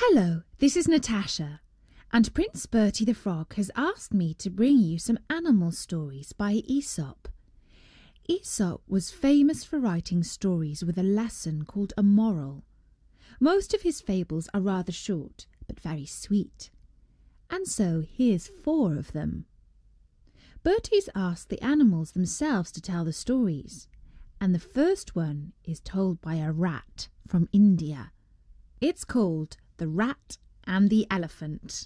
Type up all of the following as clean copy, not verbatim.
Hello, this is Natasha, and Prince Bertie the Frog has asked me to bring you some animal stories by Aesop. Aesop was famous for writing stories with a lesson called a moral. Most of his fables are rather short, but very sweet. And so here's 4 of them. Bertie's asked the animals themselves to tell the stories, and the first one is told by a rat from India. It's called The Rat and the Elephant.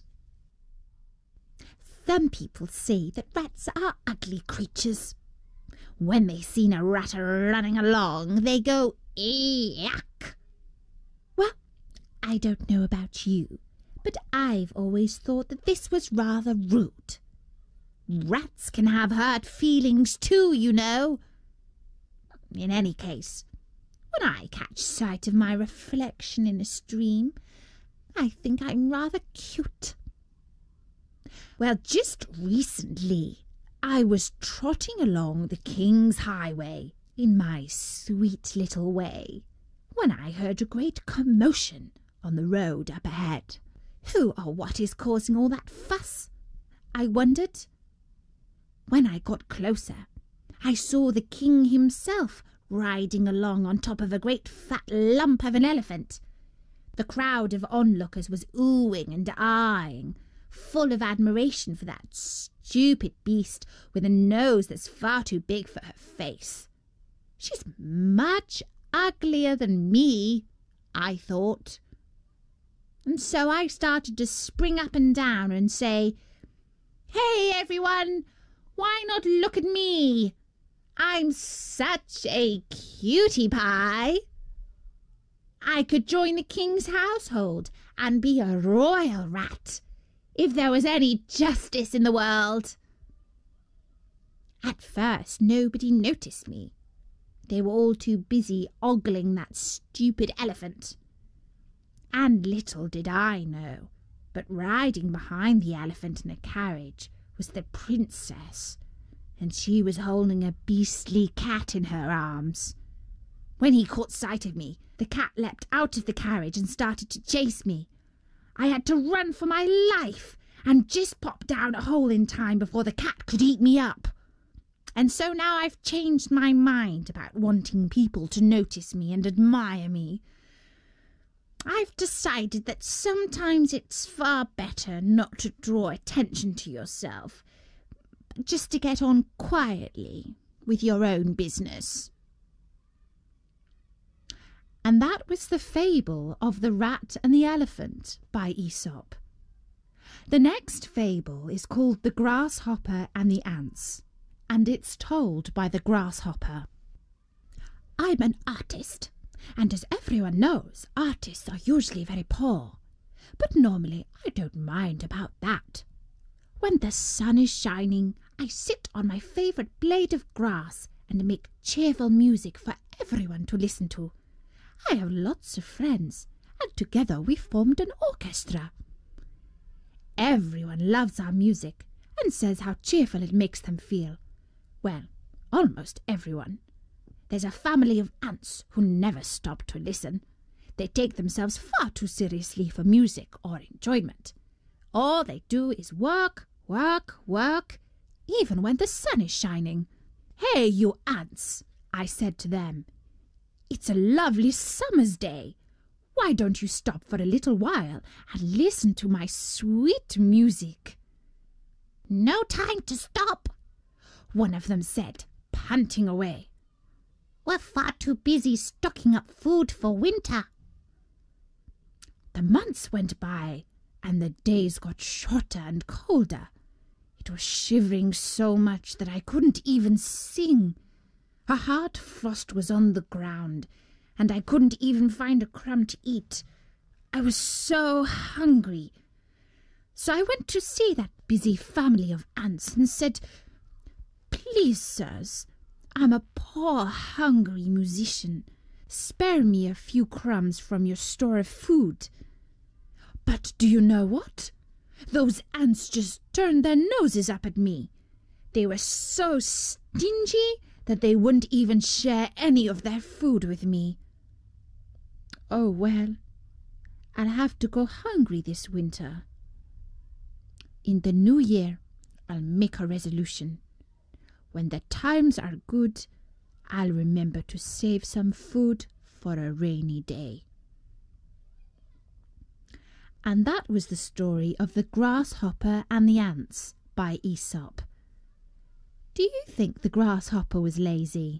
Some people say that rats are ugly creatures. When they see a rat running along, they go, "Yuck!" Well, I don't know about you, but I've always thought that this was rather rude. Rats can have hurt feelings too, you know. In any case, when I catch sight of my reflection in a stream, I think I'm rather cute. Well, just recently, I was trotting along the King's Highway in my sweet little way when I heard a great commotion on the road up ahead. Who or what is causing all that fuss? I wondered. When I got closer, I saw the king himself riding along on top of a great fat lump of an elephant. The crowd of onlookers was oohing and aahing, full of admiration for that stupid beast with a nose that's far too big for her face. She's much uglier than me, I thought. And so I started to spring up and down and say, "Hey, everyone, why not look at me? I'm such a cutie pie. I could join the king's household and be a royal rat, if there was any justice in the world." At first, nobody noticed me. They were all too busy ogling that stupid elephant. And little did I know, but riding behind the elephant in a carriage was the princess, and she was holding a beastly cat in her arms. When he caught sight of me, the cat leapt out of the carriage and started to chase me. I had to run for my life and just pop down a hole in time before the cat could eat me up. And so now I've changed my mind about wanting people to notice me and admire me. I've decided that sometimes it's far better not to draw attention to yourself, but just to get on quietly with your own business. And that was the fable of The Rat and the Elephant by Aesop. The next fable is called The Grasshopper and the Ants, and it's told by the grasshopper. I'm an artist, and as everyone knows, artists are usually very poor. But normally I don't mind about that. When the sun is shining, I sit on my favourite blade of grass and make cheerful music for everyone to listen to. I have lots of friends, and together we formed an orchestra. Everyone loves our music and says how cheerful it makes them feel. Well, almost everyone. There's a family of ants who never stop to listen. They take themselves far too seriously for music or enjoyment. All they do is work, work, work, even when the sun is shining. "Hey, you ants," I said to them. "It's a lovely summer's day. Why don't you stop for a little while and listen to my sweet music?" "No time to stop," one of them said, panting away. "We're far too busy stocking up food for winter." The months went by, and the days got shorter and colder. It was shivering so much that I couldn't even sing. A hard frost was on the ground, and I couldn't even find a crumb to eat. I was so hungry. So I went to see that busy family of ants and said, "Please, sirs, I'm a poor, hungry musician. Spare me a few crumbs from your store of food." But do you know what? Those ants just turned their noses up at me. They were so stingy that they wouldn't even share any of their food with me. Oh well, I'll have to go hungry this winter. In the new year, I'll make a resolution. When the times are good, I'll remember to save some food for a rainy day." And that was the story of the grasshopper and the ants by Aesop. Do you think the grasshopper was lazy?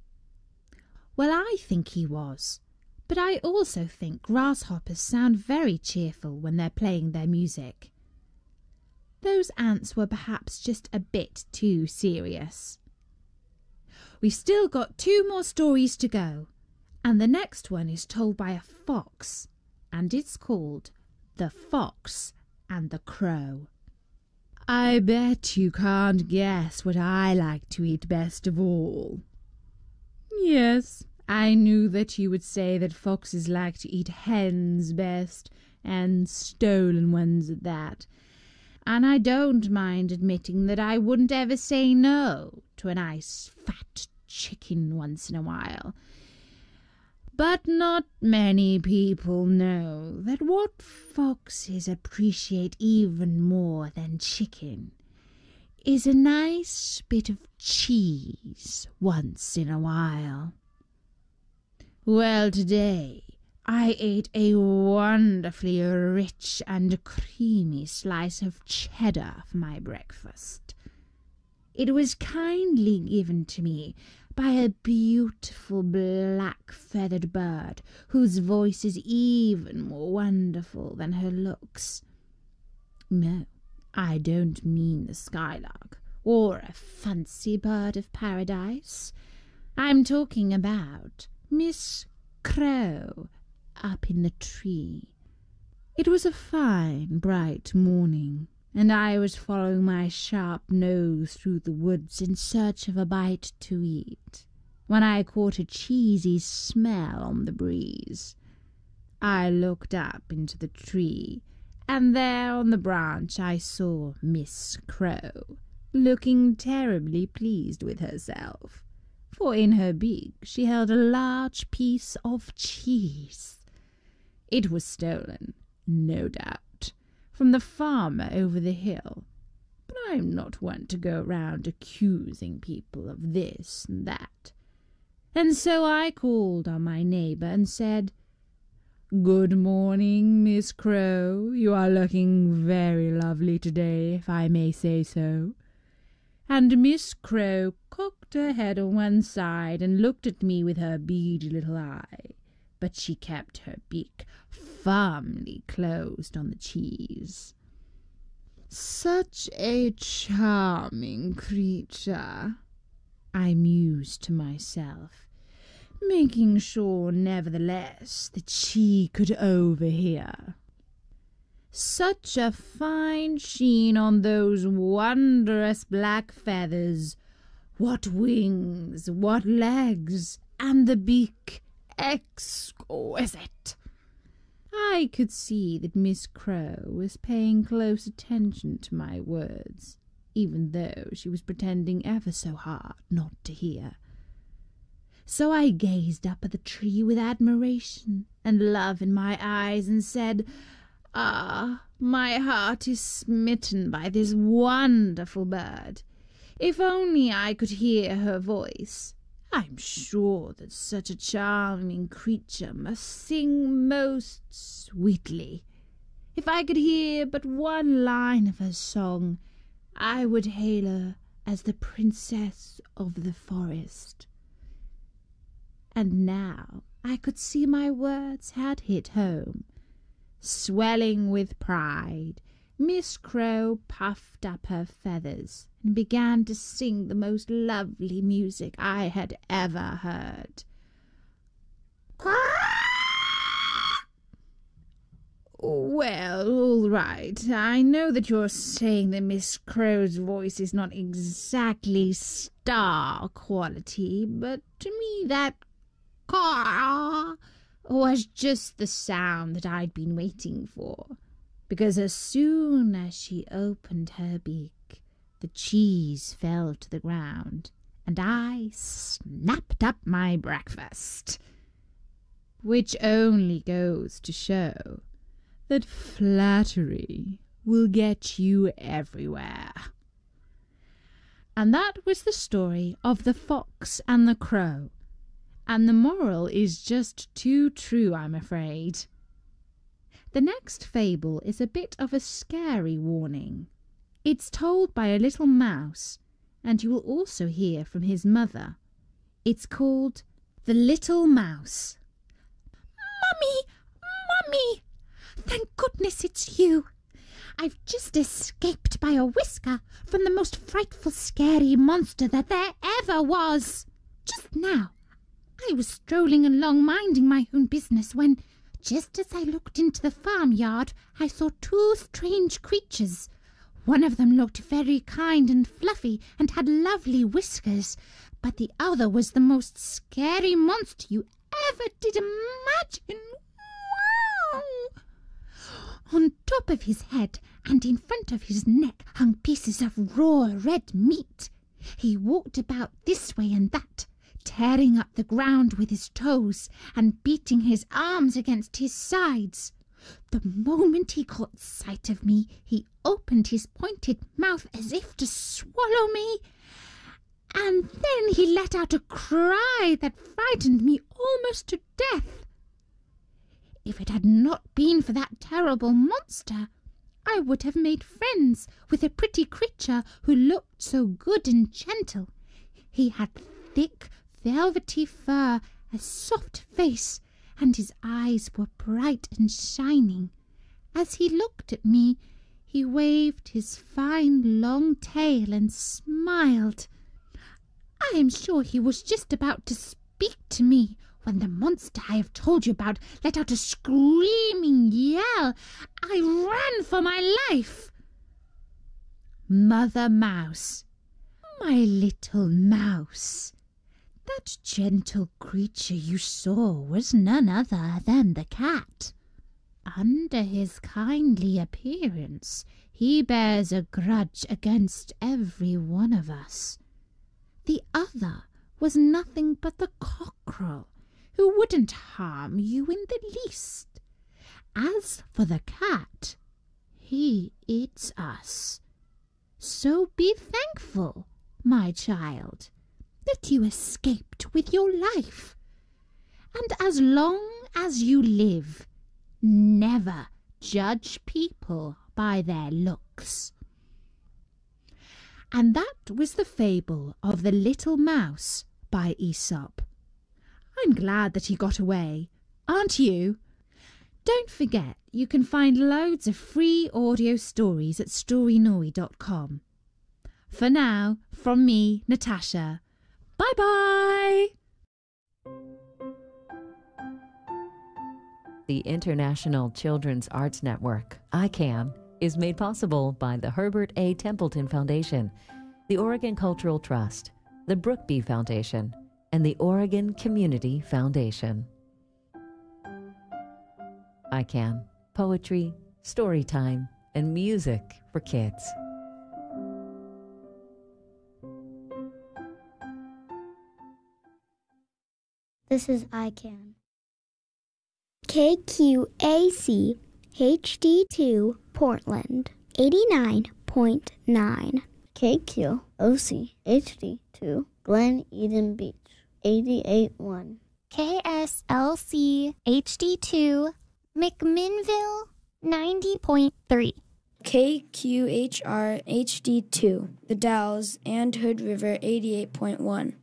Well, I think he was, but I also think grasshoppers sound very cheerful when they're playing their music. Those ants were perhaps just a bit too serious. We've still got 2 more stories to go, and the next one is told by a fox, and it's called The Fox and the Crow. I bet you can't guess what I like to eat best of all. Yes, I knew that you would say that foxes like to eat hens best, and stolen ones at that. And I don't mind admitting that I wouldn't ever say no to a nice fat chicken once in a while. But not many people know that what foxes appreciate even more than chicken is a nice bit of cheese once in a while. Well, today I ate a wonderfully rich and creamy slice of cheddar for my breakfast. It was kindly given to me by a beautiful black-feathered bird whose voice is even more wonderful than her looks. No, I don't mean the skylark or a fancy bird of paradise. I'm talking about Miss Crow up in the tree. It was a fine, bright morning, and I was following my sharp nose through the woods in search of a bite to eat, when I caught a cheesy smell on the breeze. I looked up into the tree, and there on the branch I saw Miss Crow, looking terribly pleased with herself, for in her beak she held a large piece of cheese. It was stolen, no doubt, from the farmer over the hill, but I'm not one to go round accusing people of this and that. And so I called on my neighbour and said, "Good morning, Miss Crow. You are looking very lovely today, if I may say so." And Miss Crow cocked her head on one side and looked at me with her beady little eye, but she kept her beak firmly closed on the cheese. "Such a charming creature," I mused to myself, making sure nevertheless that she could overhear. Such a fine sheen on those wondrous black feathers. What wings, what legs, and the beak, exquisite. I could see that Miss Crow was paying close attention to my words, even though she was pretending ever so hard not to hear. So I gazed up at the tree with admiration and love in my eyes and said, "Ah, my heart is smitten by this wonderful bird. If only I could hear her voice. I'm sure that such a charming creature must sing most sweetly. If I could hear but one line of her song, I would hail her as the princess of the forest." And now I could see my words had hit home. Swelling with pride, Miss Crow puffed up her feathers and began to sing the most lovely music I had ever heard. "Well, all right. I know that you're saying that Miss Crow's voice is not exactly star quality, but to me that caw was just the sound that I'd been waiting for, because as soon as she opened her beak, the cheese fell to the ground, and I snapped up my breakfast. Which only goes to show that flattery will get you everywhere. And that was the story of the fox and the crow. And the moral is just too true, I'm afraid. The next fable is a bit of a scary warning. It's told by a little mouse, and you will also hear from his mother. It's called The Little Mouse. Mummy! Mummy! Thank goodness it's you. I've just escaped by a whisker from the most frightful, scary monster that there ever was. Just now, I was strolling along minding my own business when, just as I looked into the farmyard, I saw two strange creatures. One of them looked very kind and fluffy and had lovely whiskers, but the other was the most scary monster you ever did imagine. Wow! On top of his head and in front of his neck hung pieces of raw red meat. He walked about this way and that, tearing up the ground with his toes and beating his arms against his sides. The moment he caught sight of me, he opened his pointed mouth as if to swallow me, and then he let out a cry that frightened me almost to death. If it had not been for that terrible monster, I would have made friends with a pretty creature who looked so good and gentle. He had thick, velvety fur, a soft face, and his eyes were bright and shining. As he looked at me, he waved his fine long tail and smiled. I am sure he was just about to speak to me when the monster I have told you about let out a screaming yell. I ran for my life. Mother Mouse, my little mouse, that gentle creature you saw was none other than the cat. Under his kindly appearance, he bears a grudge against every one of us. The other was nothing but the cockerel, who wouldn't harm you in the least. As for the cat, he eats us. So be thankful, my child, that you escaped with your life. And as long as you live, never judge people by their looks. And that was the fable of the Little Mouse by Aesop. I'm glad that he got away, aren't you? Don't forget, you can find loads of free audio stories at storynori.com. For now, from me, Natasha, bye-bye! The International Children's Arts Network, ICAN, is made possible by the Herbert A. Templeton Foundation, the Oregon Cultural Trust, the Brookby Foundation, and the Oregon Community Foundation. ICAN, poetry, story time, and music for kids. This is ICAN. KQAC HD2 Portland 89.9. KQOC HD2 Glen Eden Beach 88.1. KSLC HD2 McMinnville 90.3. KQHR HD2 The Dalles and Hood River 88.1.